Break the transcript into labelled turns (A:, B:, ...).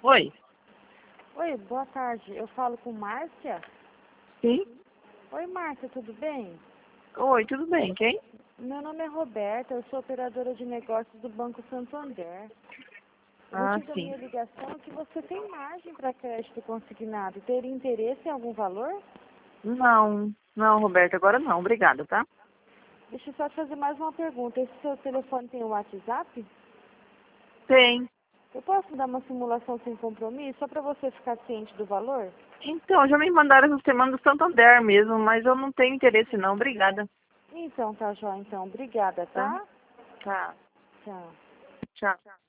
A: Oi?
B: Oi, boa tarde. Eu falo com Márcia?
A: Sim?
B: Oi, Márcia, tudo bem?
A: Oi, tudo bem? Quem?
B: Meu nome é Roberta, eu sou operadora de negócios do Banco Santander. O
A: Ah,
B: motivo da
A: sim.
B: minha ligação é que você tem margem para crédito consignado. Teria interesse em algum valor?
A: Não, Roberto, agora não. Obrigada, tá?
B: Deixa eu só te fazer mais uma pergunta. Esse seu telefone tem o WhatsApp?
A: Tem.
B: Eu posso dar uma simulação sem compromisso, só para você ficar ciente do valor?
A: Então, já me mandaram essa semana do Santander mesmo, mas eu não tenho interesse não. Obrigada.
B: Então, tá, Jó. Então, obrigada,
A: Tá?
B: tá?
A: Tá.
B: Tchau.
A: Tchau.